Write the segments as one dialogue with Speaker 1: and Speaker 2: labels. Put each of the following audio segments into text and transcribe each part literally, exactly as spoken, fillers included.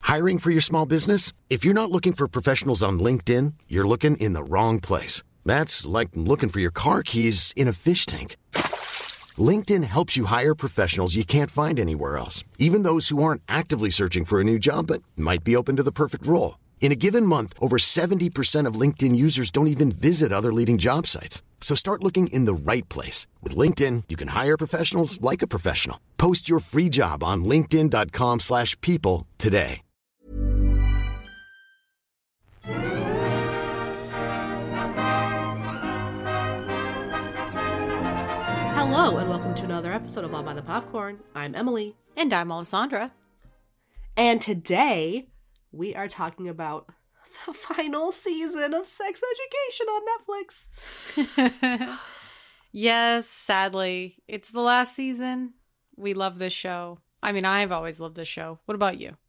Speaker 1: Hiring for your small business? If you're not looking for professionals on LinkedIn, you're looking in the wrong place. That's like looking for your car keys in a fish tank. LinkedIn helps you hire professionals you can't find anywhere else, even those who aren't actively searching for a new job but might be open to the perfect role. In a given month, over seventy percent of LinkedIn users don't even visit other leading job sites. So start looking in the right place. With LinkedIn, you can hire professionals like a professional. Post your free job on linkedin.com slash people today.
Speaker 2: Hello, and welcome to another episode of All by the Popcorn. I'm Emily.
Speaker 3: And I'm Alessandra.
Speaker 2: And today, we are talking about the final season of Sex Education on Netflix.
Speaker 3: Yes, sadly. It's the last season. We love this show. I mean, I've always loved this show. What about you?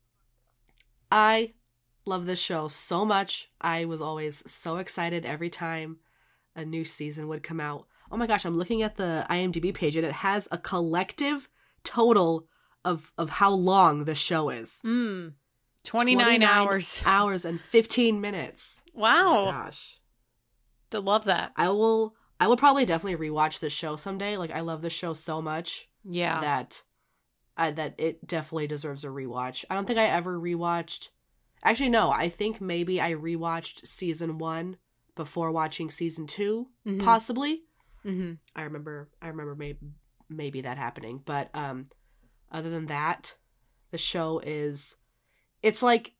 Speaker 2: I love this show so much. I was always so excited every time a new season would come out. Oh my gosh, I'm looking at the IMDb page and it has a collective total of, of how long the show is.
Speaker 3: Mm. twenty-nine hours.
Speaker 2: Hours and fifteen minutes.
Speaker 3: Wow.
Speaker 2: Oh my gosh.
Speaker 3: To love that.
Speaker 2: I will I will probably definitely rewatch this show someday. Like, I love this show so much.
Speaker 3: Yeah.
Speaker 2: That I, that it definitely deserves a rewatch. I don't think I ever rewatched. Actually, no. I think maybe I rewatched season one before watching season two,
Speaker 3: mm-hmm.
Speaker 2: possibly.
Speaker 3: Mm-hmm.
Speaker 2: I remember. I remember maybe maybe that happening. But um, other than that, the show is. It's like.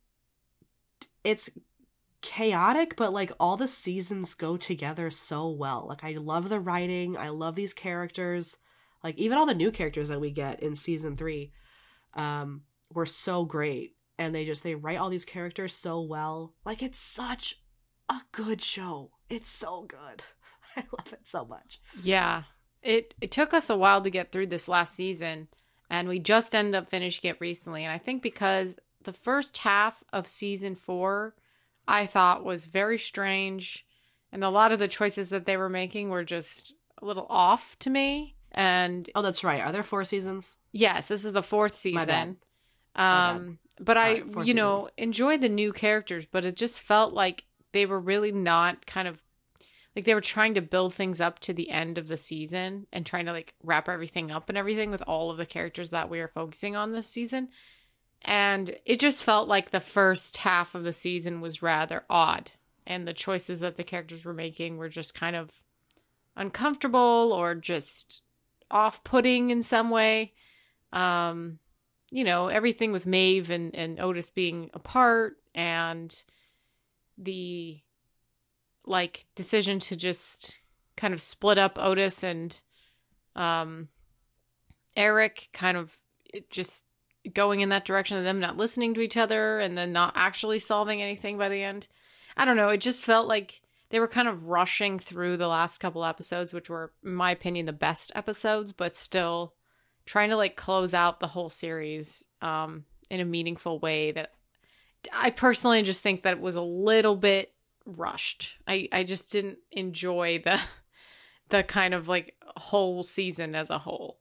Speaker 2: It's chaotic, but like all the seasons go together so well. Like, I love the writing. I love these characters. Like, even all the new characters that we get in season three um, were so great. And they just, they write all these characters so well. Like, it's such a good show. It's so good. I love it so much.
Speaker 3: Yeah. It it took us a while to get through this last season. And we just ended up finishing it recently. And I think because the first half of season four, I thought was very strange. And a lot of the choices that they were making were just a little off to me. And
Speaker 2: oh, that's right. Are there four seasons?
Speaker 3: Yes, this is the fourth season.
Speaker 2: My bad.
Speaker 3: Um,
Speaker 2: My bad.
Speaker 3: but I,
Speaker 2: right,
Speaker 3: you
Speaker 2: seasons.
Speaker 3: know, enjoyed the new characters, but it just felt like they were really not kind of like they were trying to build things up to the end of the season and trying to like wrap everything up and everything with all of the characters that we are focusing on this season. And it just felt like the first half of the season was rather odd. And the choices that the characters were making were just kind of uncomfortable or just off-putting in some way. Um, you know, everything with Maeve and, and Otis being apart and the, like, decision to just kind of split up Otis and um, Eric, kind of it just going in that direction of them not listening to each other and then not actually solving anything by the end. I don't know. It just felt like they were kind of rushing through the last couple episodes, which were, in my opinion, the best episodes, but still trying to like close out the whole series um, in a meaningful way that I personally just think that it was a little bit rushed. I, I just didn't enjoy the the kind of like whole season as a whole.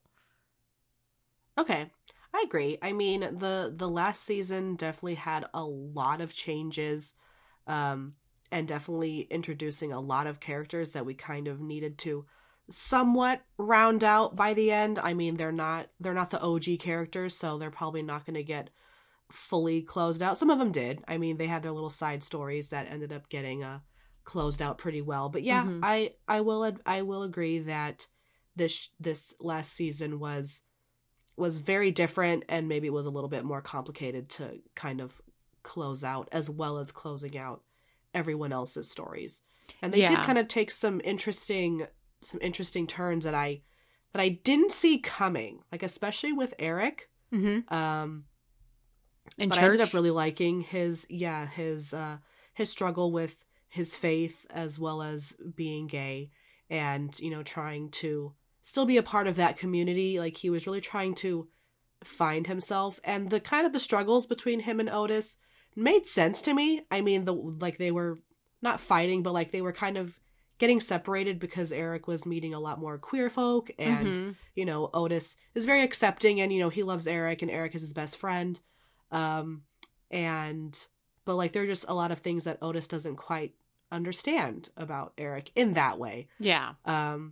Speaker 2: Okay. I agree. I mean, the the last season definitely had a lot of changes, um, and definitely introducing a lot of characters that we kind of needed to somewhat round out by the end. I mean, they're not they're not the O G characters, so they're probably not going to get fully closed out. Some of them did. I mean, they had their little side stories that ended up getting uh, closed out pretty well. But yeah, mm-hmm. I I will I will agree that this this last season was. was very different, and maybe it was a little bit more complicated to kind of close out, as well as closing out everyone else's stories. And they
Speaker 3: yeah.
Speaker 2: did kind of take some interesting some interesting turns that I that I didn't see coming, like especially with Eric.
Speaker 3: Mm-hmm.
Speaker 2: Um,
Speaker 3: In
Speaker 2: but
Speaker 3: church?
Speaker 2: I ended up really liking his yeah his uh, his struggle with his faith as well as being gay, and you know trying to still be a part of that community. Like, he was really trying to find himself, and the kind of the struggles between him and Otis made sense to me. I mean, the like they were not fighting, but like they were kind of getting separated because Eric was meeting a lot more queer folk, and mm-hmm. you know Otis is very accepting, and you know he loves Eric, and Eric is his best friend. Um, and but like there are just a lot of things that Otis doesn't quite understand about Eric in that way.
Speaker 3: Yeah.
Speaker 2: Um,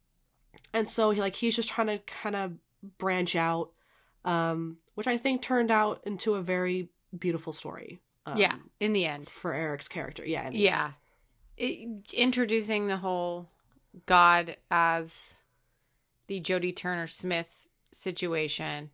Speaker 2: and so he like he's just trying to kind of branch out, um, which I think turned out into a very beautiful story. Um,
Speaker 3: yeah, in the end.
Speaker 2: For Eric's character. Yeah. in the
Speaker 3: Yeah. It, introducing the whole God as the Jodie Turner Smith situation,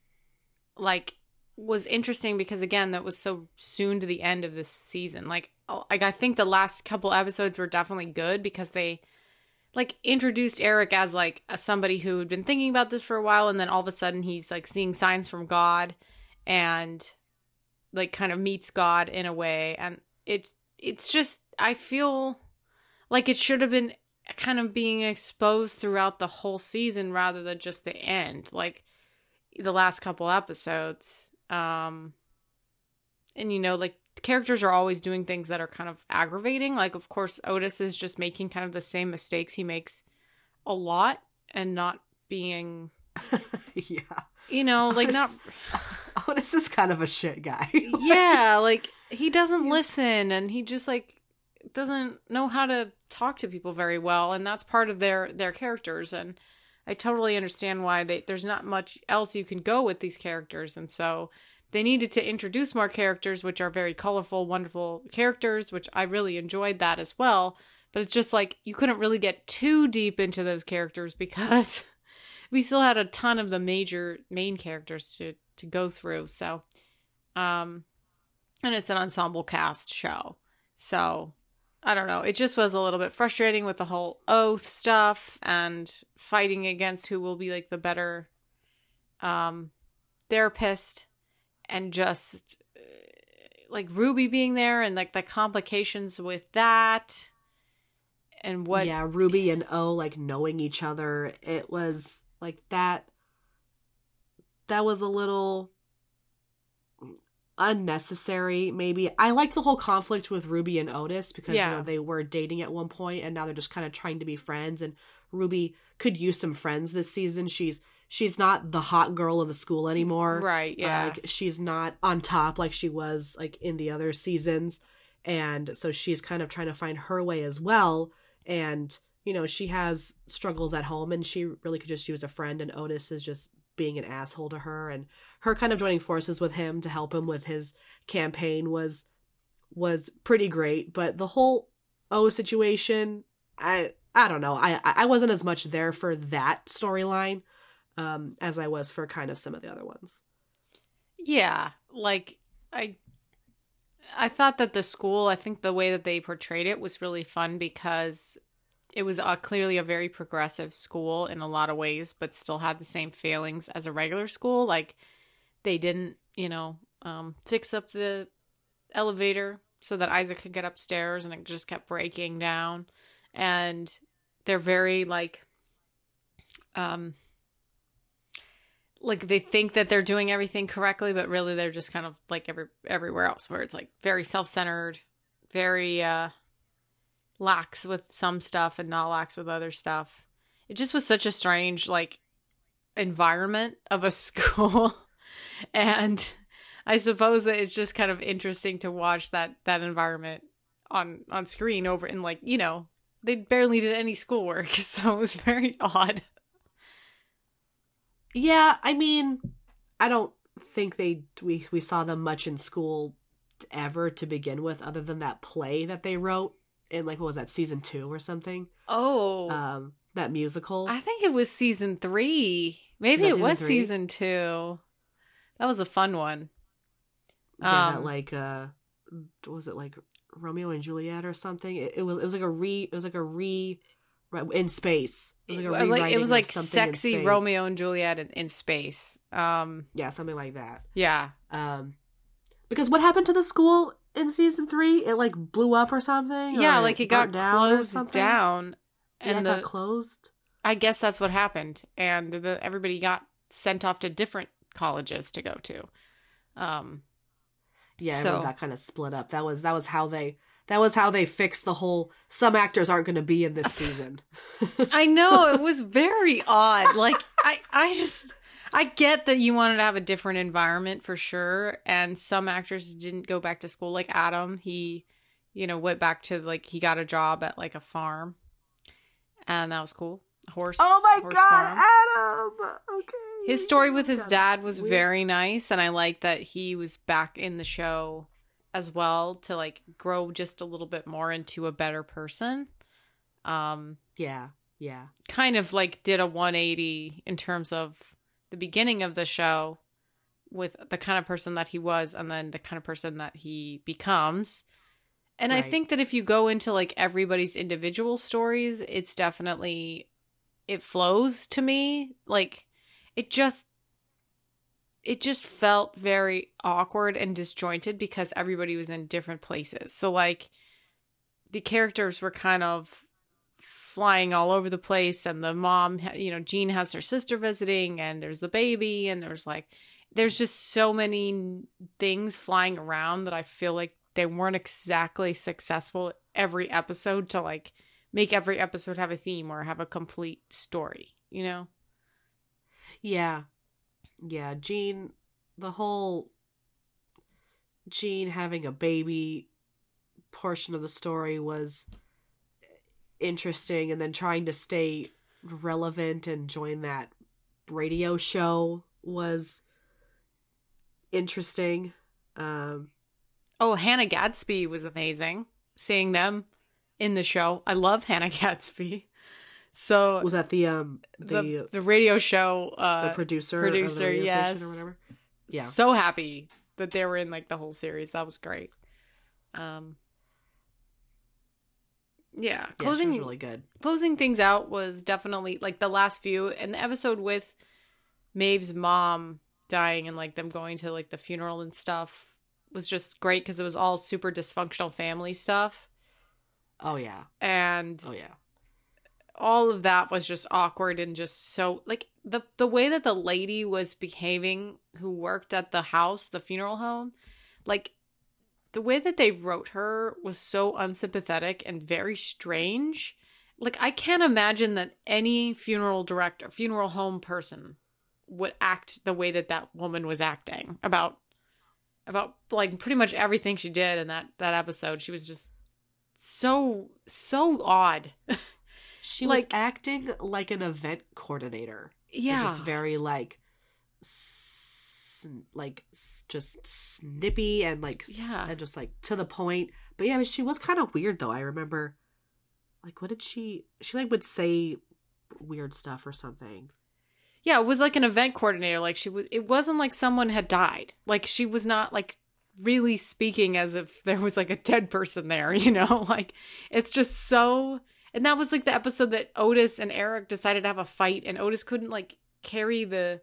Speaker 3: like, was interesting because, again, that was so soon to the end of this season. Like, like I think the last couple episodes were definitely good because they, like, introduced Eric as, like, a, somebody who had been thinking about this for a while, and then all of a sudden he's, like, seeing signs from God and, like, kind of meets God in a way. And it's, it's just, I feel like it should have been kind of being exposed throughout the whole season rather than just the end. Like, the last couple episodes. Um, and, you know, like, characters are always doing things that are kind of aggravating. Like, of course, Otis is just making kind of the same mistakes he makes a lot and not being,
Speaker 2: yeah.
Speaker 3: you know, like,
Speaker 2: Otis,
Speaker 3: not.
Speaker 2: Otis is kind of a shit guy.
Speaker 3: Yeah, like, he doesn't listen and he just, like, doesn't know how to talk to people very well. And that's part of their, their characters. And I totally understand why they, there's not much else you can go with these characters. And so they needed to introduce more characters, which are very colorful, wonderful characters, which I really enjoyed that as well. But it's just like you couldn't really get too deep into those characters because we still had a ton of the major main characters to, to go through. So, um, and it's an ensemble cast show. So I don't know. It just was a little bit frustrating with the whole oath stuff and fighting against who will be like the better um, therapist, and just uh, like Ruby being there and like the complications with that and what.
Speaker 2: Yeah, Ruby and O like knowing each other. It was like that. That was a little unnecessary, maybe. I liked the whole conflict with Ruby and Otis because
Speaker 3: Yeah.
Speaker 2: you know they were dating at one point and now they're just kind of trying to be friends, and Ruby could use some friends this season. She's she's not the hot girl of the school anymore.
Speaker 3: Right, yeah.
Speaker 2: Uh, like she's not on top like she was like in the other seasons. And so she's kind of trying to find her way as well. And you know, she has struggles at home and she really could just use a friend, and Otis is just being an asshole to her, and her kind of joining forces with him to help him with his campaign was was pretty great. But the whole O situation, I I don't know. I I wasn't as much there for that storyline um, as I was for kind of some of the other ones.
Speaker 3: Yeah, like I I thought that the school, I think the way that they portrayed it was really fun because it was uh, clearly a very progressive school in a lot of ways, but still had the same failings as a regular school. Like, they didn't, you know, um, fix up the elevator so that Isaac could get upstairs, and it just kept breaking down. And they're very, like, um, like they think that they're doing everything correctly, but really they're just kind of like every everywhere else, where it's like very self-centered, very uh lax with some stuff and not lax with other stuff. It just was such a strange like environment of a school. And I suppose that it's just kind of interesting to watch that that environment on on screen over in, like, you know, they barely did any schoolwork, so it was very odd.
Speaker 2: Yeah, I mean, I don't think they we we saw them much in school ever to begin with, other than that play that they wrote in, like, what was that, season two or something?
Speaker 3: Oh,
Speaker 2: Um, that musical.
Speaker 3: I think it was season three. Maybe
Speaker 2: Was that
Speaker 3: it was
Speaker 2: season three?
Speaker 3: season two. That was a fun one.
Speaker 2: yeah,
Speaker 3: um,
Speaker 2: that like uh, was it like Romeo and Juliet or something? It, it was it was like a re it was like a re in space. It was like a
Speaker 3: It, like, it
Speaker 2: rewriting
Speaker 3: was
Speaker 2: of
Speaker 3: like
Speaker 2: something in
Speaker 3: sexy
Speaker 2: space.
Speaker 3: Romeo and Juliet in, in space. Um,
Speaker 2: Yeah, something like that.
Speaker 3: yeah.
Speaker 2: Um, because what happened to the school in season three? It like blew up or something.
Speaker 3: Yeah,
Speaker 2: or
Speaker 3: like it got
Speaker 2: burnt down or
Speaker 3: closed
Speaker 2: something?
Speaker 3: down.
Speaker 2: Yeah,
Speaker 3: And
Speaker 2: it
Speaker 3: the,
Speaker 2: got closed.
Speaker 3: I guess that's what happened. And the, everybody got sent off to different colleges to go to. Um,
Speaker 2: Yeah,
Speaker 3: so-
Speaker 2: everyone got kind of split up. That was that was how they that was how they fixed the whole. Some actors aren't going to be in this season.
Speaker 3: I know, it was very odd. Like, I, I just, I get that you wanted to have a different environment for sure, and some actors didn't go back to school. Like Adam, he, you know, went back to like he got a job at like a farm, and that was cool. Horse.
Speaker 2: Oh my
Speaker 3: horse
Speaker 2: god,
Speaker 3: farm.
Speaker 2: Adam! Okay.
Speaker 3: His story with his
Speaker 2: God,
Speaker 3: dad was
Speaker 2: weird.
Speaker 3: very nice, and I like that he was back in the show as well to like grow just a little bit more into a better person. Um,
Speaker 2: Yeah, yeah.
Speaker 3: kind of like did a one eighty in terms of the beginning of the show with the kind of person that he was and then the kind of person that he becomes. And I
Speaker 2: Right.
Speaker 3: think that if you go into like everybody's individual stories, it's definitely, it flows to me. Like it just, it just felt very awkward and disjointed because everybody was in different places. So like the characters were kind of flying all over the place, and the mom, you know, Jean has her sister visiting, and there's the baby, and there's like, there's just so many things flying around that I feel like they weren't exactly successful every episode to like make every episode have a theme or have a complete story, you know?
Speaker 2: Yeah. Yeah, Jean, the whole Jean having a baby portion of the story was interesting, and then trying to stay relevant and join that radio show was interesting. Um,
Speaker 3: Oh, Hannah Gadsby was amazing. Seeing them in the show. I love Hannah Gadsby. So
Speaker 2: was that the um the
Speaker 3: the, the radio show uh
Speaker 2: the producer
Speaker 3: producer,
Speaker 2: of the radio
Speaker 3: yes.
Speaker 2: station or whatever? Yeah.
Speaker 3: So happy that they were in like the whole series. That was great. Um Yeah,
Speaker 2: Yeah, she
Speaker 3: closing
Speaker 2: was really good.
Speaker 3: closing things out was definitely like the last few, and the episode with Maeve's mom dying and like them going to like the funeral and stuff was just great because it was all super dysfunctional family stuff,
Speaker 2: Oh yeah.
Speaker 3: and
Speaker 2: Oh yeah.
Speaker 3: all of that was just awkward and just so like the the way that the lady was behaving who worked at the house, the funeral home, like the way that they wrote her was so unsympathetic and very strange. Like I can't imagine that any funeral director, funeral home person would act the way that that woman was acting about about like pretty much everything she did in that that episode. She was just so so odd.
Speaker 2: She was
Speaker 3: Like-
Speaker 2: acting like an event coordinator. And
Speaker 3: Yeah.
Speaker 2: just very like s- like s- just snippy and like s-
Speaker 3: Yeah.
Speaker 2: and just like to the point. But yeah, I mean, she was kind of weird though. I remember like what did she she like would say weird stuff or something.
Speaker 3: Yeah, it was like an event coordinator. Like she was, it wasn't like someone had died. Like she was not like really speaking as if there was like a dead person there, you know? Like it's just so, and that was like the episode that Otis and Eric decided to have a fight, and Otis couldn't like carry the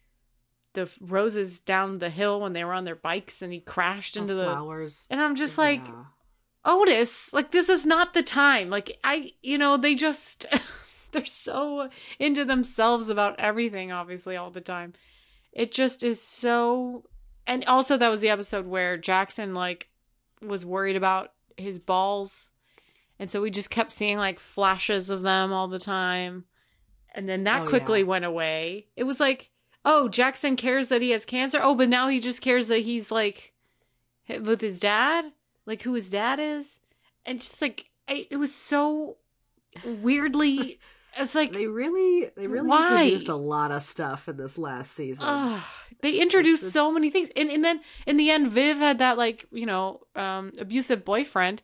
Speaker 3: the roses down the hill when they were on their bikes, and he crashed into the,
Speaker 2: flowers.
Speaker 3: and I'm just like,
Speaker 2: Yeah.
Speaker 3: Otis, like this is not the time. Like I, you know, they just they're so into themselves about everything, obviously, all the time. It just is so. And also, that was the episode where Jackson like was worried about his balls, and so we just kept seeing like flashes of them all the time, and then that
Speaker 2: Oh,
Speaker 3: quickly
Speaker 2: yeah.
Speaker 3: went away. It was like, oh, Jackson cares that he has cancer. Oh, but now he just cares that he's like with his dad, like who his dad is, and just like I, it was so weirdly. It's like,
Speaker 2: They really they really
Speaker 3: Why?
Speaker 2: introduced a lot of stuff in this last season.
Speaker 3: ugh, they introduced
Speaker 2: It's-
Speaker 3: so
Speaker 2: it's-
Speaker 3: many things, and and then in the end, Viv had that like you know um, abusive boyfriend,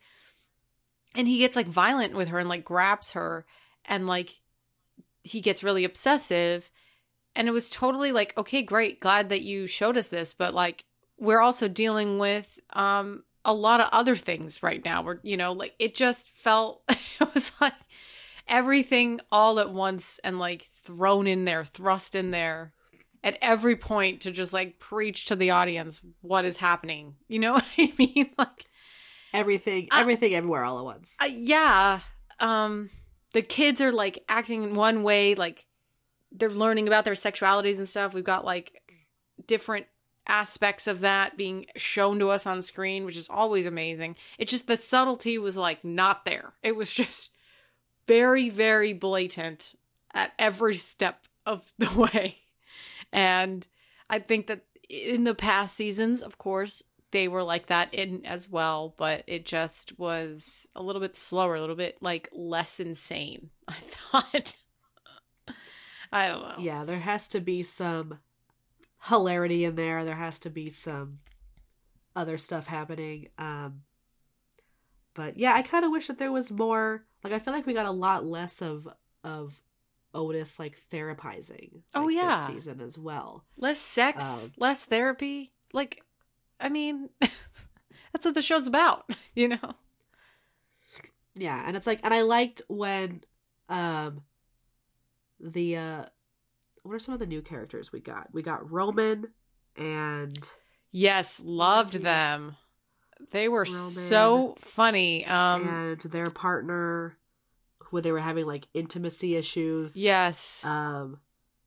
Speaker 3: and he gets like violent with her and like grabs her, and like he gets really obsessive, and it was totally like, okay, great, glad that you showed us this, but like we're also dealing with um a lot of other things right now. We're you know like it just felt it was like everything all at once and like thrown in there, thrust in there at every point to just like preach to the audience what is happening. You know what I mean? Like,
Speaker 2: everything
Speaker 3: Uh,
Speaker 2: everything everywhere all at once.
Speaker 3: uh, yeah. Um, the kids are like acting in one way, like they're learning about their sexualities and stuff. We've got like different aspects of that being shown to us on screen, which is always amazing. It just, the subtlety was like not there. It was just very, very blatant at every step of the way. And I think that in the past seasons, of course, they were like that in as well, but it just was a little bit slower, a little bit like less insane, I thought. I don't know.
Speaker 2: Yeah, there has to be some hilarity in there. There has to be some other stuff happening. Um, but yeah, I kind of wish that there was more. Like, I feel like we got a lot less of of Otis like therapizing. Like,
Speaker 3: Oh, yeah.
Speaker 2: this season as well.
Speaker 3: Less sex,
Speaker 2: Um,
Speaker 3: less therapy. Like, I mean, that's what the show's about, you know?
Speaker 2: Yeah, and it's like, and I liked when, um, the uh, what are some of the new characters we got? We got Roman and
Speaker 3: Yes, loved
Speaker 2: Yeah.
Speaker 3: them. They were
Speaker 2: Roman
Speaker 3: so funny. Um,
Speaker 2: and their partner, who they were having like intimacy issues.
Speaker 3: yes.
Speaker 2: Um,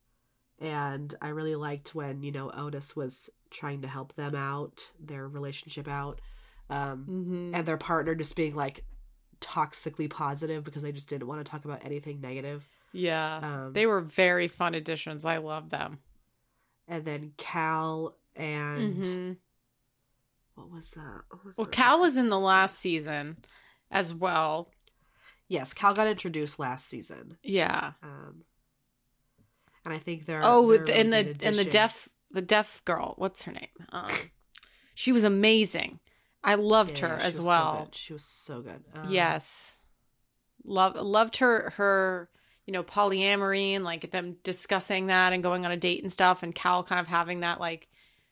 Speaker 2: and I really liked when, you know, Otis was trying to help them out, their relationship out, um,
Speaker 3: hmm
Speaker 2: and their partner just being like toxically positive because they just didn't want to talk about anything negative.
Speaker 3: Yeah.
Speaker 2: Um,
Speaker 3: They were very fun additions. I love them.
Speaker 2: and then Cal and
Speaker 3: hmm
Speaker 2: what was that? What was
Speaker 3: Well,
Speaker 2: the-
Speaker 3: Cal was in the last season as well.
Speaker 2: Yes, Cal got introduced last season.
Speaker 3: Yeah.
Speaker 2: Um, and I think they're
Speaker 3: Oh,
Speaker 2: they're
Speaker 3: with
Speaker 2: a
Speaker 3: the, and
Speaker 2: really
Speaker 3: the
Speaker 2: good
Speaker 3: and the
Speaker 2: addition.
Speaker 3: deaf the deaf girl. What's her name? Um, she was amazing. I loved
Speaker 2: Yeah,
Speaker 3: her
Speaker 2: yeah, she
Speaker 3: as
Speaker 2: was so
Speaker 3: well.
Speaker 2: good. She was so good. Um,
Speaker 3: Yes. Love loved her her you know polyamory and like them discussing that and going on a date and stuff, and Cal kind of having that like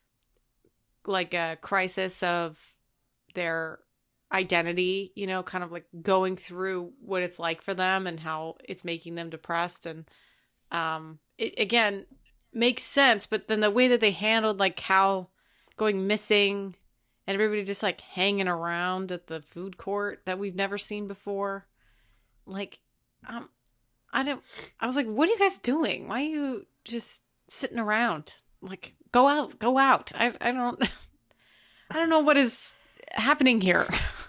Speaker 3: like a crisis of their identity, you know, kind of like going through what it's like for them and how it's making them depressed. And um it again makes sense, but then the way that they handled like Cal going missing and everybody just like hanging around at the food court that we've never seen before. Like, um, I don't, I was like, what are you guys doing? Why are you just sitting around? Like, go out, go out. I, I don't, I don't know what is happening here.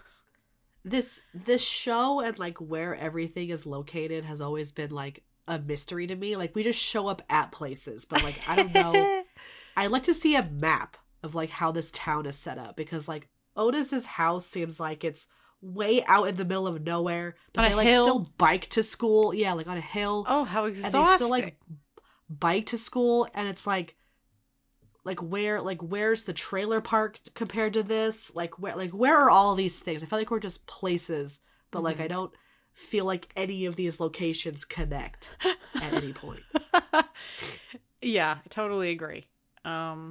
Speaker 2: This this show and like where everything is located has always been like a mystery to me. Like, we just show up at places, but like I don't know. I'd like to see a map of like how this town is set up, because like Otis's house seems like it's way out in the middle of nowhere, but
Speaker 3: On a
Speaker 2: they like
Speaker 3: hill?
Speaker 2: still bike to school. Yeah, like on a hill.
Speaker 3: Oh, how
Speaker 2: And they
Speaker 3: exhausting.
Speaker 2: still like bike to school, and it's like like where like where's the trailer park compared to this? Like where like where are all these things? I feel like we're just places, but like
Speaker 3: Mhm.
Speaker 2: I don't feel like any of these locations connect at any point.
Speaker 3: Yeah, I totally agree. Um,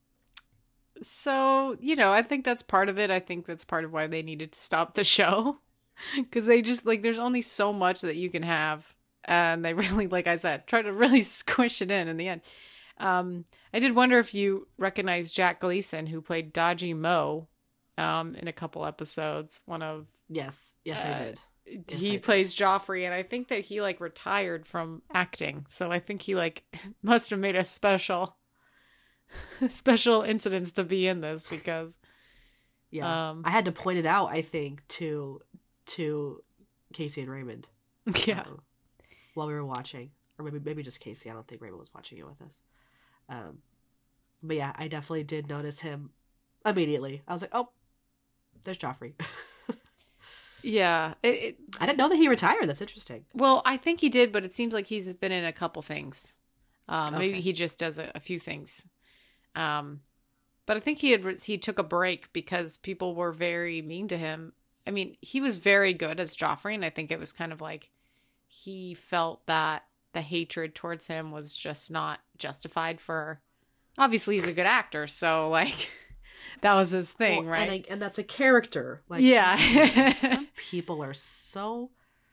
Speaker 3: so, you know, I think that's part of it. I think that's part of why they needed to stop the show. Because they just, like, there's only so much that you can have. And they really, like I said, try to really squish it in in the end. Um, I did wonder if you recognize Jack Gleason, who played Dodgy Mo um, in a couple episodes. One of
Speaker 2: Yes, yes,
Speaker 3: Uh,
Speaker 2: I did. Yes,
Speaker 3: he
Speaker 2: I did.
Speaker 3: plays Joffrey, and I think that he like retired from acting, so I think he like must have made a special special incidents to be in this because
Speaker 2: Yeah,
Speaker 3: um
Speaker 2: I had to point it out. I think to to Casey and Raymond.
Speaker 3: yeah
Speaker 2: um, while we were watching, or maybe maybe just Casey. I don't think Raymond was watching it with us. Um, but yeah, I definitely did notice him immediately. I was like, oh, there's Joffrey.
Speaker 3: yeah it, it,
Speaker 2: I didn't know that he retired. That's interesting.
Speaker 3: well, I think he did, but it seems like he's been in a couple things. Um maybe
Speaker 2: Okay.
Speaker 3: he just does a, a few things. Um but I think he had he took a break because people were very mean to him. I mean, he was very good as Joffrey, and I think it was kind of like he felt that the hatred towards him was just not justified for, obviously he's a good actor, so like that was his thing.
Speaker 2: Well,
Speaker 3: right.
Speaker 2: And, I, and that's a character. Like,
Speaker 3: Yeah.
Speaker 2: some people are so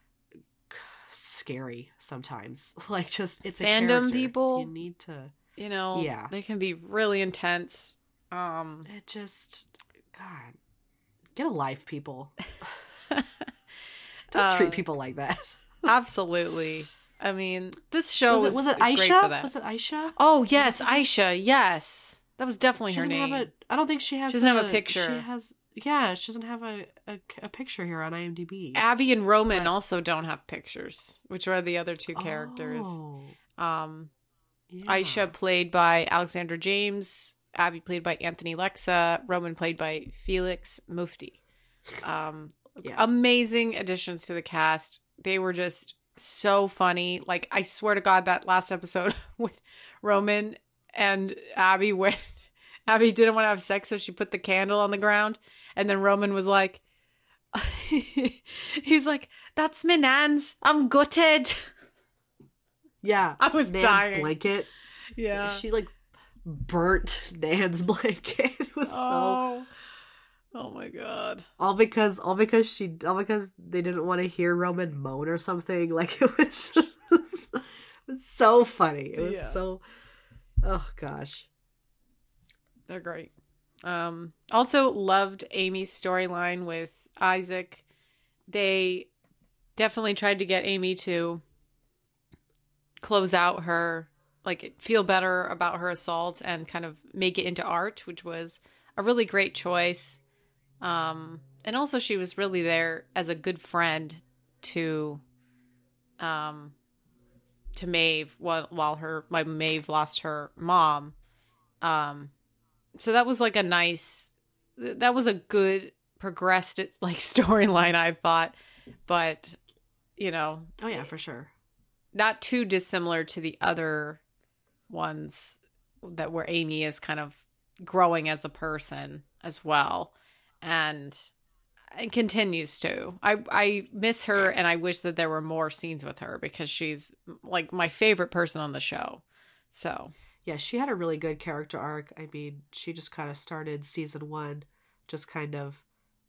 Speaker 2: scary sometimes. Like, just it's a
Speaker 3: Fandom
Speaker 2: character.
Speaker 3: people?
Speaker 2: You need to.
Speaker 3: You know,
Speaker 2: Yeah.
Speaker 3: they can be really intense. Um
Speaker 2: It just, God, get a life, people. Don't
Speaker 3: Uh,
Speaker 2: treat people like that.
Speaker 3: absolutely. I mean, this show
Speaker 2: was
Speaker 3: was,
Speaker 2: it was it
Speaker 3: is great for
Speaker 2: Aisha?
Speaker 3: that.
Speaker 2: Was it Aisha?
Speaker 3: Oh yes, Aisha. Yes, that was definitely
Speaker 2: She
Speaker 3: her
Speaker 2: doesn't
Speaker 3: name.
Speaker 2: have a. I don't think she has.
Speaker 3: She doesn't have a picture.
Speaker 2: She has. Yeah, she doesn't have a, a, a picture here on IMDb.
Speaker 3: Abby and Roman
Speaker 2: Right.
Speaker 3: also don't have pictures, which are the other two characters.
Speaker 2: Oh.
Speaker 3: Um,
Speaker 2: Yeah.
Speaker 3: Aisha played by Alexandra James, Abby played by Anthony Lexa, Roman played by Felix Mufti. Um,
Speaker 2: Yeah.
Speaker 3: Amazing additions to the cast. They were just so funny. Like, I swear to God, that last episode with Roman and Abby, when Abby didn't want to have sex, so she put the candle on the ground, and then Roman was like, he's like, "That's my Nan's. I'm gutted."
Speaker 2: Yeah.
Speaker 3: I was
Speaker 2: Nan's
Speaker 3: dying.
Speaker 2: blanket.
Speaker 3: Yeah.
Speaker 2: She like burnt Nan's blanket. It was
Speaker 3: Oh.
Speaker 2: so
Speaker 3: Oh my God.
Speaker 2: all because all because she all because they didn't want to hear Roman moan or something. Like, it was just it was so funny. It was
Speaker 3: Yeah.
Speaker 2: so oh gosh.
Speaker 3: They're great. Um, also loved Amy's storyline with Isaac. They definitely tried to get Amy to close out her, like, feel better about her assault and kind of make it into art, which was a really great choice. Um, and also she was really there as a good friend to, um, to Maeve while, while her, like, Maeve lost her mom. Um, so that was like a nice, that was a good progressed, like, storyline, I thought, but, you know.
Speaker 2: Oh yeah, for sure.
Speaker 3: Not too dissimilar to the other ones that where Amy is kind of growing as a person as well. And it continues to. I, I miss her, and I wish that there were more scenes with her because she's like my favorite person on the show. So
Speaker 2: Yeah, she had a really good character arc. I mean, she just kind of started season one just kind of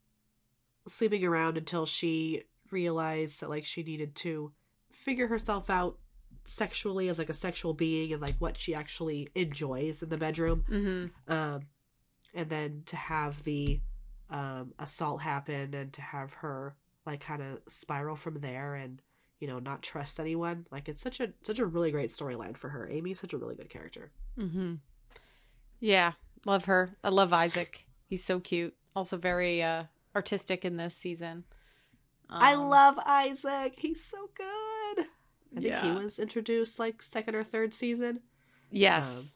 Speaker 2: sleeping around until she realized that, like, she needed to figure herself out sexually as, like, a sexual being and, like, what she actually enjoys in the bedroom.
Speaker 3: mm-hmm.
Speaker 2: Um, and then to have the um, assault happen and to have her, like, kind of spiral from there and, you know, not trust anyone. Like, it's such a such a really great storyline for her. Amy's such a really good character.
Speaker 3: Mm-hmm. Yeah, love her. I love Isaac. He's so cute. Also very uh, artistic in this season. Um,
Speaker 2: I love Isaac. He's so good. I think
Speaker 3: Yeah.
Speaker 2: he was introduced like second or third season.
Speaker 3: Yes.
Speaker 2: Um,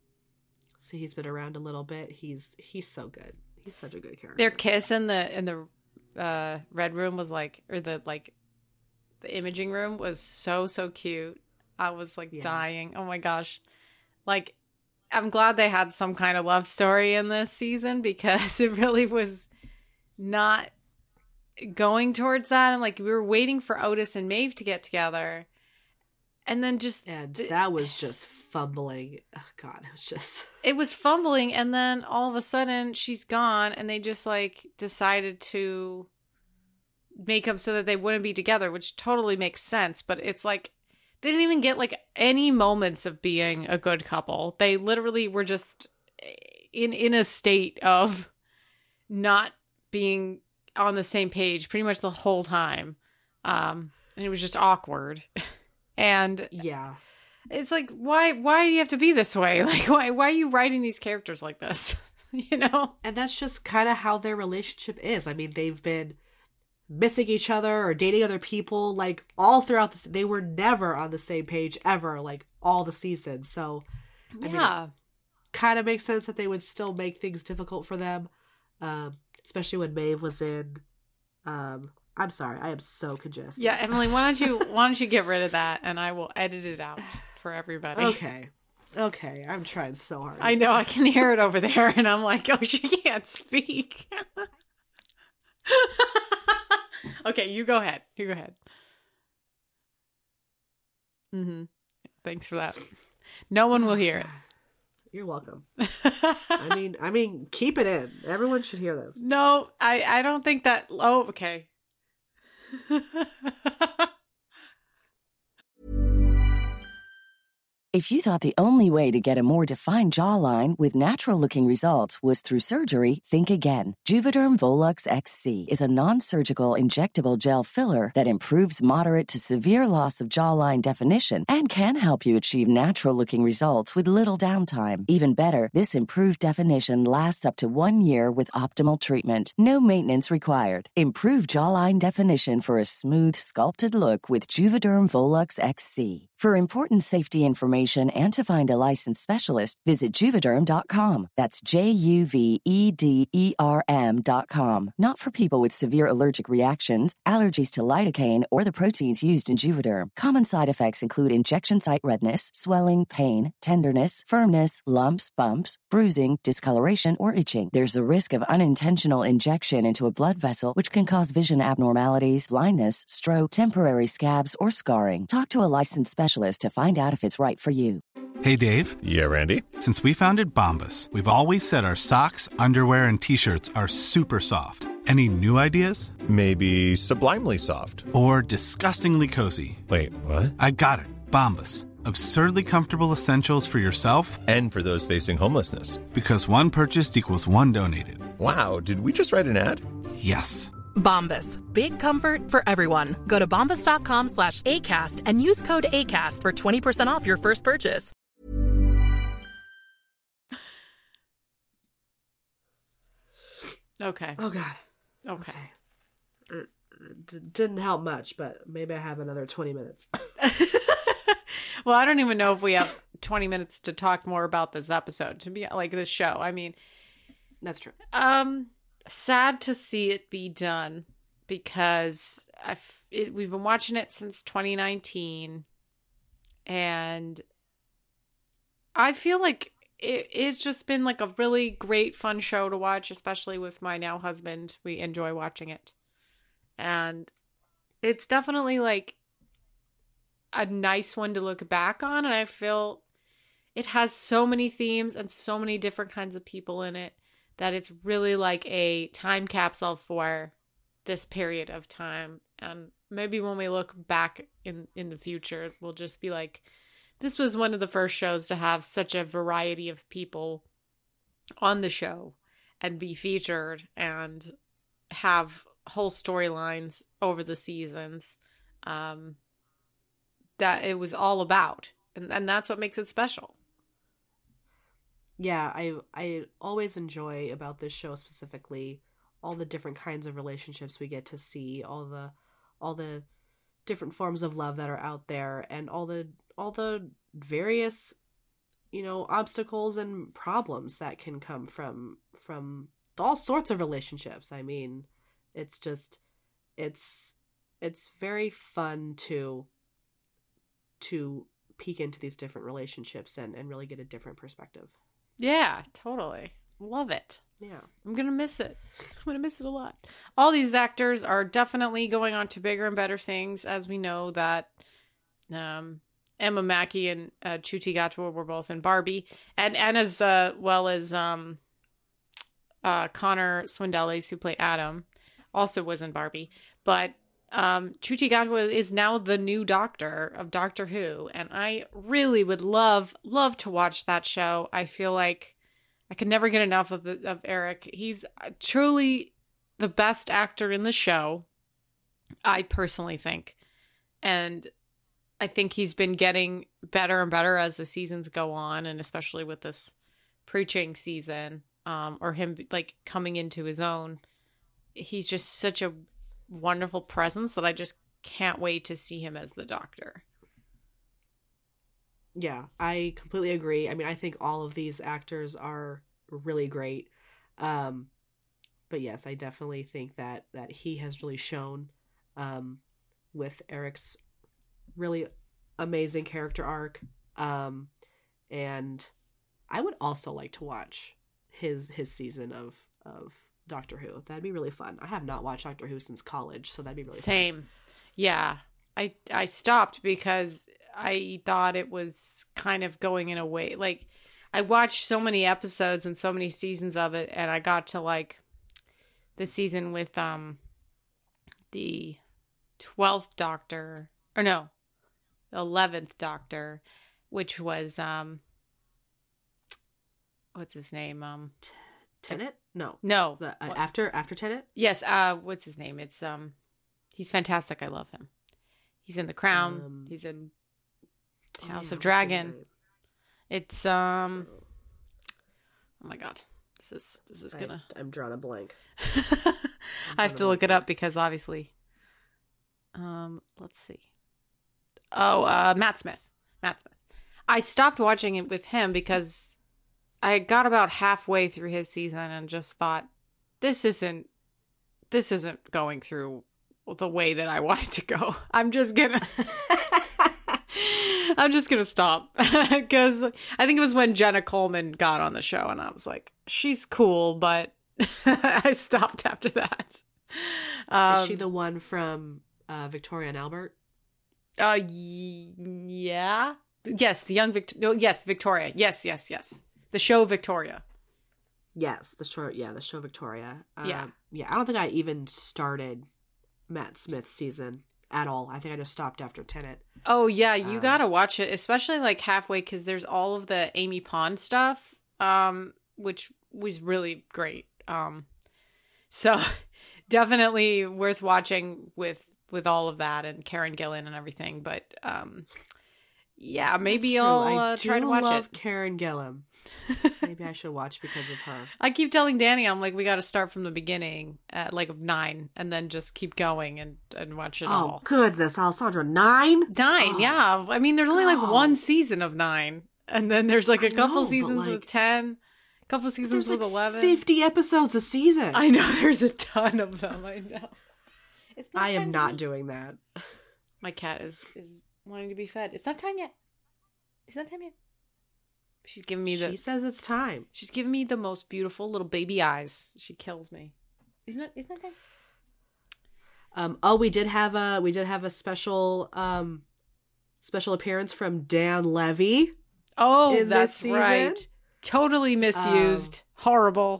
Speaker 2: so he's been around a little bit. He's he's so good. He's such a good character.
Speaker 3: Their kiss in the in the uh, red room was like, or the like, the imaging room was so so cute. I was like
Speaker 2: Yeah.
Speaker 3: dying. Oh my gosh! Like, I'm glad they had some kind of love story in this season because it really was not going towards that. And like, we were waiting for Otis and Maeve to get together, and then just
Speaker 2: And
Speaker 3: th-
Speaker 2: that was just fumbling. Oh, God, it was just...
Speaker 3: it was fumbling, and then all of a sudden she's gone, and they just like decided to make up so that they wouldn't be together, which totally makes sense. But it's like they didn't even get like any moments of being a good couple. They literally were just in in a state of not being on the same page pretty much the whole time. Um, and it was just awkward. And
Speaker 2: Yeah.
Speaker 3: it's like, why why do you have to be this way? Like, why why are you writing these characters like this? You know?
Speaker 2: And that's just kind of how their relationship is. I mean, they've been missing each other or dating other people, like, all throughout the... They were never on the same page, ever, like, all the seasons. So, I
Speaker 3: Yeah.
Speaker 2: mean, kind of makes sense that they would still make things difficult for them. Um, especially when Maeve was in... Um, I'm sorry, I am so congested.
Speaker 3: Yeah, Emily, why don't you why don't you get rid of that and I will edit it out for everybody.
Speaker 2: Okay. Okay, I'm trying so hard.
Speaker 3: I know, I can hear it over there and I'm like, oh, she can't speak. Okay, you go ahead. You go ahead. Mm-hmm. Thanks for that. No one will hear it.
Speaker 2: You're welcome. I mean, I mean, keep it in. Everyone should hear this.
Speaker 3: No, I, I don't think that. Oh, okay.
Speaker 4: If you thought the only way to get a more defined jawline with natural-looking results was through surgery, think again. Juvederm Volux X C is a non-surgical injectable gel filler that improves moderate to severe loss of jawline definition and can help you achieve natural-looking results with little downtime. Even better, this improved definition lasts up to one year with optimal treatment. No maintenance required. Improve jawline definition for a smooth, sculpted look with Juvederm Volux X C. For important safety information and to find a licensed specialist, visit Juvederm dot com. That's J U V E D E R M dot com. Not for people with severe allergic reactions, allergies to lidocaine, or the proteins used in Juvederm. Common side effects include injection site redness, swelling, pain, tenderness, firmness, lumps, bumps, bruising, discoloration, or itching. There's a risk of unintentional injection into a blood vessel, which can cause vision abnormalities, blindness, stroke, temporary scabs, or scarring. Talk to a licensed specialist to find out if it's right for you.
Speaker 5: Hey, Dave.
Speaker 6: Yeah, Randy.
Speaker 5: Since we founded Bombas, we've always said our socks, underwear, and T-shirts are super soft. Any new ideas?
Speaker 6: Maybe sublimely soft.
Speaker 5: Or disgustingly cozy.
Speaker 6: Wait, what?
Speaker 5: I got it. Bombas. Absurdly comfortable essentials for yourself
Speaker 6: and for those facing homelessness.
Speaker 5: Because one purchased equals one donated.
Speaker 6: Wow, did we just write an ad?
Speaker 5: Yes.
Speaker 7: Bombas. Big comfort for everyone. Go to bombas dot com slash ACAST and use code ACAST for twenty percent off your first purchase.
Speaker 3: Okay.
Speaker 2: Oh, God.
Speaker 3: Okay.
Speaker 2: It d- didn't help much, but maybe I have another twenty minutes.
Speaker 3: Well, I don't even know if we have twenty minutes to talk more about this episode, to be like this show. I mean,
Speaker 2: that's true.
Speaker 3: Um, sad to see it be done because I've it, we've been watching it since twenty nineteen, and I feel like it, it's just been like a really great, fun show to watch, especially with my now husband. We enjoy watching it, and it's definitely like a nice one to look back on, and I feel it has so many themes and so many different kinds of people in it that it's really like a time capsule for this period of time. And maybe when we look back in, in the future, we'll just be like, this was one of the first shows to have such a variety of people on the show and be featured and have whole storylines over the seasons. Um, that it was all about, and, and that's what makes it special.
Speaker 2: Yeah, I I always enjoy about this show specifically all the different kinds of relationships we get to see, all the all the different forms of love that are out there, and all the all the various, you know, obstacles and problems that can come from from all sorts of relationships. I mean, it's just it's it's very fun to to peek into these different relationships and, and really get a different perspective.
Speaker 3: Yeah, totally. Love it.
Speaker 2: Yeah.
Speaker 3: I'm going to miss it. I'm going to miss it a lot. All these actors are definitely going on to bigger and better things, as we know that um, Emma Mackey and uh, Ncuti Gatwa were both in Barbie, and, and as uh, well as um, uh, Connor Swindellis, who played Adam, also was in Barbie. But Um, Ncuti Gatwa is now the new Doctor of Doctor Who, and I really would love, love to watch that show. I feel like I could never get enough of the, of Eric. He's truly the best actor in the show, I personally think, and I think he's been getting better and better as the seasons go on, and especially with this preaching season, um, or him like coming into his own. He's just such a wonderful presence that I just can't wait to see him as the Doctor.
Speaker 2: Yeah, I completely agree. I mean, I think all of these actors are really great. Um, but yes, I definitely think that that he has really shown um, with Eric's really amazing character arc. Um, and I would also like to watch his his season of of Doctor Who. That'd be really fun. I have not watched Doctor Who since college, so that'd be really
Speaker 3: Same.
Speaker 2: fun.
Speaker 3: Yeah. I I stopped because I thought it was kind of going in a way. Like, I watched so many episodes and so many seasons of it, and I got to like the season with um the twelfth Doctor, or no, the eleventh Doctor, which was um what's his name? Um
Speaker 2: Tenet? No.
Speaker 3: No.
Speaker 2: The, uh, after after Tenet?
Speaker 3: Yes, uh what's his name? It's um he's fantastic. I love him. He's in The Crown. Um, he's in House oh, of Dragon. It's um oh my god. This is this is gonna
Speaker 2: I, I'm drawing a blank.
Speaker 3: I have to look it up because obviously um let's see. Oh, uh Matt Smith. Matt Smith. I stopped watching it with him because I got about halfway through his season and just thought, this isn't, this isn't going through the way that I want it to go. I'm just gonna, I'm just gonna stop because I think it was when Jenna Coleman got on the show and I was like, she's cool, but I stopped after that. Um,
Speaker 2: Is she the one from uh, Victoria and Albert?
Speaker 3: Uh, y- yeah. Yes, the young Vict- no, yes, Victoria. Yes, yes, yes. The show Victoria.
Speaker 2: Yes, the show. Yeah, the show Victoria. Um,
Speaker 3: Yeah.
Speaker 2: yeah. I don't think I even started Matt Smith's season at all. I think I just stopped after Tenet.
Speaker 3: Oh yeah, you
Speaker 2: Um,
Speaker 3: gotta watch it, especially like halfway because there's all of the Amy Pond stuff, um, which was really great. Um, so definitely worth watching with with all of that and Karen Gillan and everything. But um, yeah, maybe
Speaker 2: That's true.
Speaker 3: I'll
Speaker 2: I
Speaker 3: uh, try
Speaker 2: do
Speaker 3: to watch
Speaker 2: love
Speaker 3: it.
Speaker 2: Karen Gillan. Maybe I should watch because of her.
Speaker 3: I keep telling Danny, I'm like, we got to start from the beginning at like of nine, and then just keep going and and watch it
Speaker 2: Oh
Speaker 3: all.
Speaker 2: goodness, Alessandra, nine?
Speaker 3: Nine,
Speaker 2: Oh,
Speaker 3: yeah. I mean, there's only like
Speaker 2: God.
Speaker 3: one season of nine, and then there's like a
Speaker 2: I
Speaker 3: couple
Speaker 2: know, but,
Speaker 3: seasons
Speaker 2: like,
Speaker 3: of ten, a couple seasons
Speaker 2: There's
Speaker 3: with
Speaker 2: like
Speaker 3: eleven.
Speaker 2: fifty episodes a season.
Speaker 3: I know there's a ton of them. I know. It's
Speaker 2: I am
Speaker 3: time
Speaker 2: not
Speaker 3: to eat.
Speaker 2: doing that.
Speaker 3: My cat is is wanting to be fed. It's not time yet. It's not time yet. She's giving me the.
Speaker 2: She says it's time.
Speaker 3: She's giving me the most beautiful little baby eyes. She kills me. Isn't it? Isn't that time?
Speaker 2: Um, oh, we did have a we did have a special um special appearance from Dan Levy.
Speaker 3: Oh,
Speaker 2: in this
Speaker 3: that's
Speaker 2: season.
Speaker 3: right. Totally misused.
Speaker 2: Um,
Speaker 3: Horrible.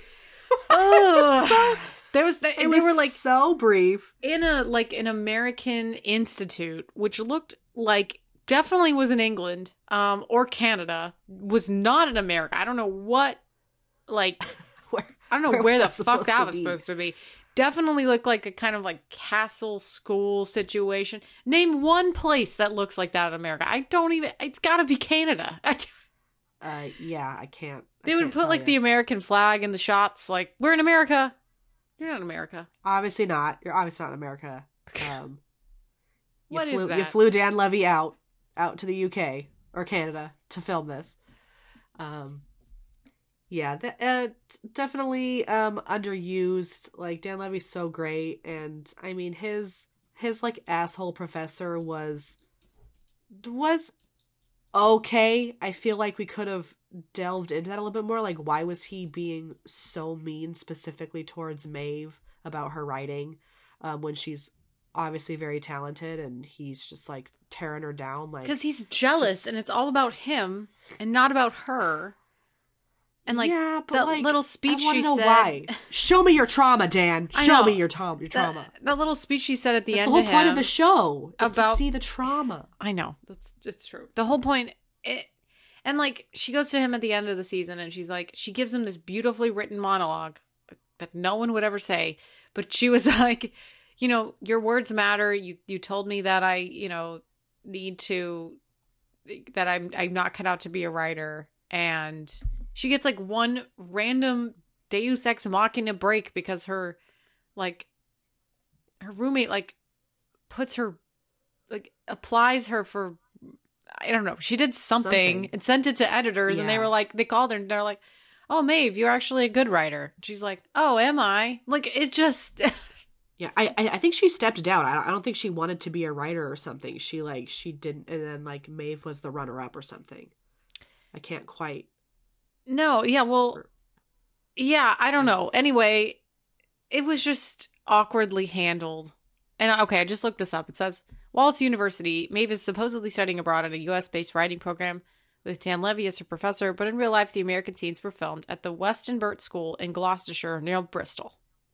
Speaker 3: Ugh. There was the,
Speaker 2: It
Speaker 3: they
Speaker 2: was
Speaker 3: were like
Speaker 2: so brief.
Speaker 3: in a like an American institute, which looked like definitely was in England, um, or Canada, was not in America. I don't know what, like,
Speaker 2: Where,
Speaker 3: I don't know
Speaker 2: where
Speaker 3: where,
Speaker 2: was
Speaker 3: the
Speaker 2: that
Speaker 3: fuck
Speaker 2: supposed
Speaker 3: that
Speaker 2: to
Speaker 3: was
Speaker 2: be?
Speaker 3: supposed to be. Definitely looked like a kind of like castle school situation. Name one place that looks like that in America. I don't even. It's got to be Canada. I,
Speaker 2: Uh, yeah, I can't. I
Speaker 3: they would
Speaker 2: can't
Speaker 3: put
Speaker 2: tell
Speaker 3: like
Speaker 2: ya.
Speaker 3: the American flag in the shots. Like, we're in America. You're not in America.
Speaker 2: Obviously not. You're obviously not in America. Um, you
Speaker 3: What is
Speaker 2: flew, You
Speaker 3: that?
Speaker 2: flew Dan Levy out out to the U K or Canada to film this. Um, yeah, that, uh, t- definitely um underused. Like Dan Levy's so great, and I mean his his like asshole professor was was okay. I feel like we could have delved into that a little bit more. Like, why was he being so mean specifically towards Maeve about her writing um, when she's obviously very talented, and he's just like tearing her down? Like,
Speaker 3: Because he's jealous,
Speaker 2: just-
Speaker 3: and it's all about him and not about her. And like
Speaker 2: yeah, but
Speaker 3: the
Speaker 2: like,
Speaker 3: little speech
Speaker 2: I wanna
Speaker 3: she
Speaker 2: know
Speaker 3: said.
Speaker 2: why. Show me your trauma, Dan.
Speaker 3: I
Speaker 2: Show
Speaker 3: know.
Speaker 2: me your, tom- your
Speaker 3: The,
Speaker 2: trauma.
Speaker 3: the little speech she said at the
Speaker 2: That's
Speaker 3: end
Speaker 2: the whole
Speaker 3: to
Speaker 2: point
Speaker 3: him
Speaker 2: of the show is
Speaker 3: about-
Speaker 2: to see the trauma.
Speaker 3: I know that's just true. The whole point, it, and like she goes to him at the end of the season, and she's like, she gives him this beautifully written monologue that, that no one would ever say, but she was like, you know, your words matter. You you told me that I, you know, need to, that I'm I'm not cut out to be a writer, and she gets like one random Deus Ex Machina break because her, like, her roommate like puts her, like applies her for, I don't know, she did something,
Speaker 2: Something.
Speaker 3: and sent it to editors, and they
Speaker 2: Yeah.
Speaker 3: were like, they called her and they're like, oh Maeve, you're actually a good writer. And she's like, oh, am I? Like, it just
Speaker 2: Yeah, I I I think she stepped down. I don't, I don't think she wanted to be a writer or something. She like she didn't, and then like Maeve was the runner up or something. I can't quite.
Speaker 3: no, yeah, well, yeah, I don't know. Anyway, it was just awkwardly handled. And okay, I just looked this up. It says Wallace University, Maeve is supposedly studying abroad at a U S based writing program with Dan Levy as her professor, but in real life, the American scenes were filmed at the Weston Burt School in Gloucestershire near Bristol.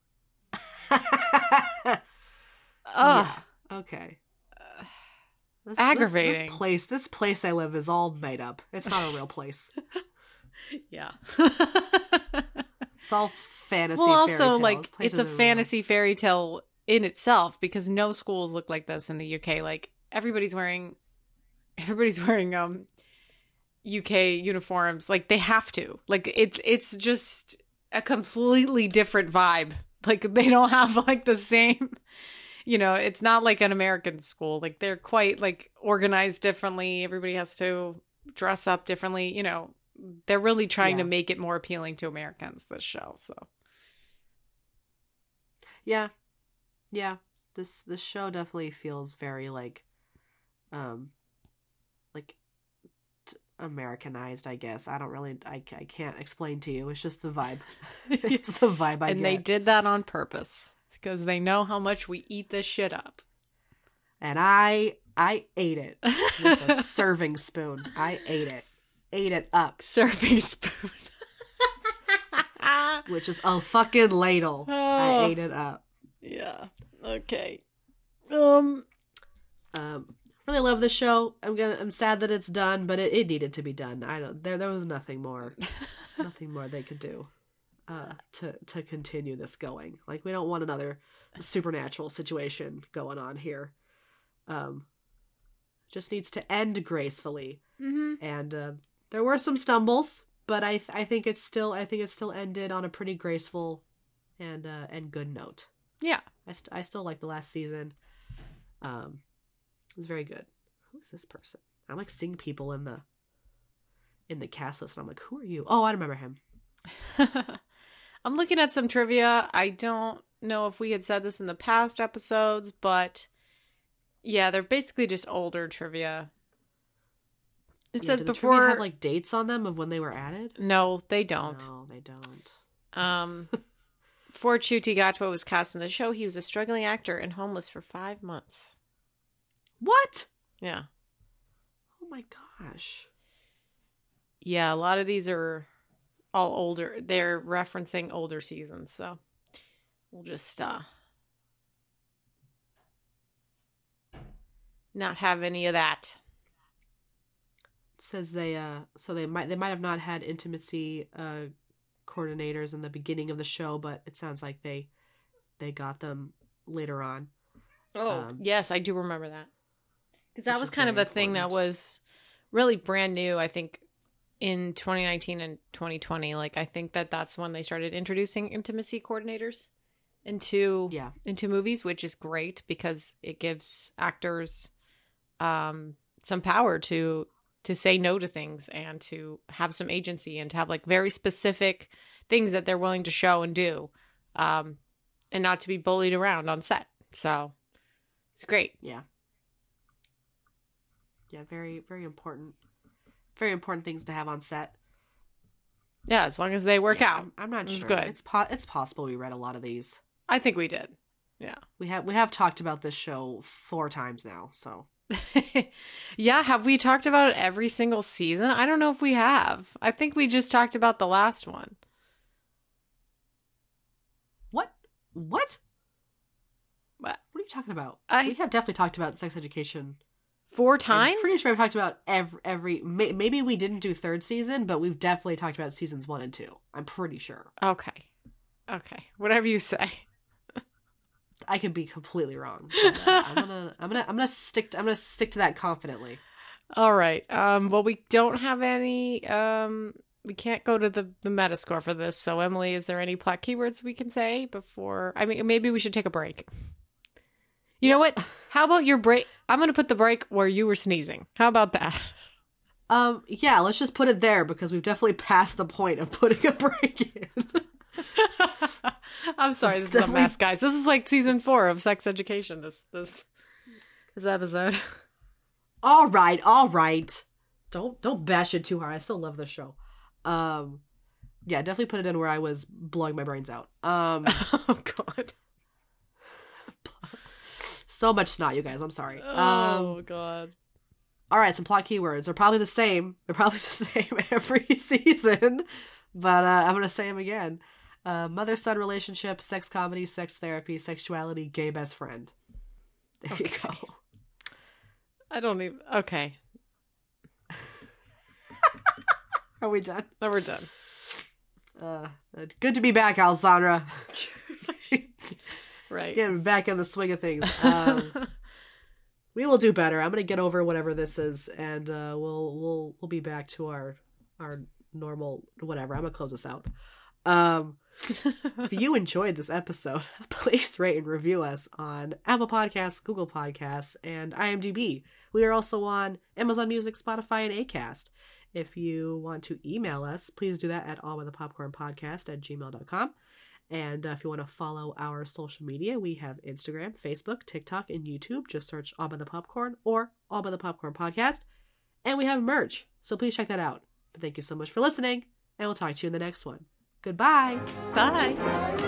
Speaker 3: Ugh.
Speaker 2: Yeah. Okay. This,
Speaker 3: Aggravating.
Speaker 2: This, this place, this place I live is all made up. It's not a real place.
Speaker 3: Yeah.
Speaker 2: It's all fantasy.
Speaker 3: Well,
Speaker 2: fairy
Speaker 3: also,
Speaker 2: tales.
Speaker 3: like,
Speaker 2: Places
Speaker 3: it's a
Speaker 2: are real.
Speaker 3: fantasy fairy tale in itself because no schools look like this in the U K. Like, everybody's wearing, everybody's wearing, um, U K uniforms. Like, they have to. Like, it's, it's just a completely different vibe. Like, they don't have, like, the same. you know, it's not like an American school. Like they're quite like organized differently. Everybody has to dress up differently. You know, they're really trying
Speaker 2: Yeah.
Speaker 3: to make it more appealing to Americans, this show. So
Speaker 2: Yeah. Yeah. This this show definitely feels very like um like t- Americanized, I guess. I don't really I, I can't explain to you. It's just the vibe. It's the vibe I
Speaker 3: and
Speaker 2: get.
Speaker 3: they did that on purpose because they know how much we eat this shit up.
Speaker 2: And I I ate it with a serving spoon. I ate it. Ate it up,
Speaker 3: Serving spoon.
Speaker 2: which is a fucking ladle. I
Speaker 3: Oh.
Speaker 2: ate it up.
Speaker 3: Yeah. Okay. Um.
Speaker 2: Um, really love the show. I'm gonna. I'm sad that it's done, but it, it needed to be done. I don't. There, there was nothing more, nothing more they could do, uh, to to continue this going. Like we don't want another supernatural situation going on here. Um, just needs to end gracefully.
Speaker 3: Mm-hmm.
Speaker 2: And uh, there were some stumbles, but I th- I think it's still I think it still ended on a pretty graceful and uh, and good note.
Speaker 3: Yeah.
Speaker 2: I, st- I still like the last season. Um, it was very good. Who's this person? I'm like seeing people in the in the cast list, and I'm like, who are you? Oh, I remember him.
Speaker 3: I'm looking at some trivia. I don't know if we had said this in the past episodes, but yeah, they're basically just older trivia. It
Speaker 2: Yeah,
Speaker 3: says
Speaker 2: do the
Speaker 3: before.
Speaker 2: trivia have like dates on them of when they were added.
Speaker 3: No, they don't.
Speaker 2: No, they don't.
Speaker 3: Um, before Ncuti Gatwa was cast in the show, he was a struggling actor and homeless for five months.
Speaker 2: What?
Speaker 3: Yeah.
Speaker 2: Oh my gosh.
Speaker 3: Yeah, a lot of these are all older. They're referencing older seasons, so we'll just uh not have any of that.
Speaker 2: It says they uh so they might they might have not had intimacy uh coordinators in the beginning of the show, but it sounds like they they got them later on.
Speaker 3: Oh,
Speaker 2: Um,
Speaker 3: yes, I do remember that. Because that
Speaker 2: which
Speaker 3: was
Speaker 2: is
Speaker 3: kind of
Speaker 2: very
Speaker 3: a thing that
Speaker 2: important.
Speaker 3: was really brand new, I think, in twenty nineteen and twenty twenty. Like, I think that that's when they started introducing intimacy coordinators into
Speaker 2: Yeah.
Speaker 3: into movies, which is great because it gives actors um, some power to to say no to things and to have some agency and to have like very specific things that they're willing to show and do, um, and not to be bullied around on set. So it's great.
Speaker 2: Yeah. Yeah, very, very important. Very important things to have on set.
Speaker 3: Yeah, as long as they work
Speaker 2: Yeah,
Speaker 3: out.
Speaker 2: I'm, I'm not
Speaker 3: It's
Speaker 2: sure.
Speaker 3: good.
Speaker 2: It's po- it's possible we read a lot of these.
Speaker 3: I think we did. Yeah.
Speaker 2: We have we have talked about this show four times now, so
Speaker 3: Yeah, have we talked about it every single season? I don't know if we have. I think we just talked about the last one.
Speaker 2: what? What?
Speaker 3: What?
Speaker 2: What are you talking about?
Speaker 3: I-
Speaker 2: we have definitely talked about sex education.
Speaker 3: Four times?
Speaker 2: I'm pretty sure I've talked about every every. May, maybe we didn't do third season, but we've definitely talked about seasons one and two. I'm pretty sure.
Speaker 3: Okay. Okay. Whatever you say.
Speaker 2: I could be completely wrong. But, uh, I'm gonna I'm gonna I'm gonna stick to, I'm gonna stick to that confidently.
Speaker 3: All right. Um, well, we don't have any. Um, we can't go to the, the Metascore for this. So, Emily, is there any plot keywords we can say before? I mean, maybe we should take a break. You know what? How about your break? I'm going to put the break where you were sneezing. How about that?
Speaker 2: Um, yeah, let's just put it there because we've definitely passed the point of putting a break in.
Speaker 3: I'm sorry, this is a mess, guys. This is like season four of Sex Education. This this this episode.
Speaker 2: all right, all right. Don't don't bash it too hard. I still love the show. Um, yeah, definitely put it in where I was blowing my brains out. Um,
Speaker 3: Oh God.
Speaker 2: so much snot, you guys. I'm sorry.
Speaker 3: Oh
Speaker 2: Um,
Speaker 3: God.
Speaker 2: all right, some plot keywords. They're probably the same. They're probably the same every season, but uh, I'm gonna say them again. Uh, mother-son relationship, sex comedy, sex therapy, sexuality, gay best friend. There
Speaker 3: Okay.
Speaker 2: you go.
Speaker 3: I don't even. Okay.
Speaker 2: Are we done?
Speaker 3: Now we're done.
Speaker 2: Uh, good to be back, Alessandra.
Speaker 3: Right.
Speaker 2: Getting back in the swing of things. Um, we will do better. I'm gonna get over whatever this is, and uh, we'll we'll we'll be back to our our normal whatever. I'm gonna close this out. Um, if you enjoyed this episode, please rate and review us on Apple Podcasts, Google Podcasts, and IMDb. We are also on Amazon Music, Spotify, and Acast. If you want to email us, please do that at allbythepopcornpodcast at gmail dot com. And uh, if you want to follow our social media, we have Instagram, Facebook, TikTok, and YouTube. Just search All By The Popcorn or All By The Popcorn Podcast. And we have merch, so please check that out. But thank you so much for listening, and we'll talk to you in the next one. Goodbye.
Speaker 3: Bye.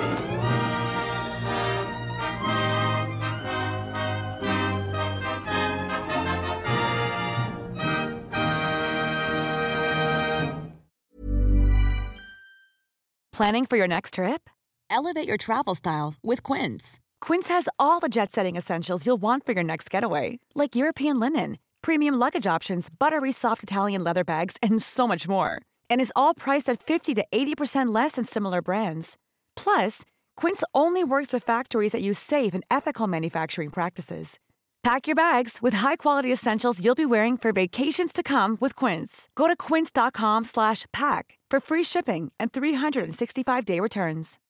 Speaker 8: Planning for your next trip? Elevate your travel style with Quince. Quince has all the jet-setting essentials you'll want for your next getaway, like European linen, premium luggage options, buttery soft Italian leather bags, and so much more. And is all priced at fifty to eighty percent less than similar brands. Plus, Quince only works with factories that use safe and ethical manufacturing practices. Pack your bags with high-quality essentials you'll be wearing for vacations to come with Quince. Go to quince dot com slash pack for free shipping and three sixty-five day returns.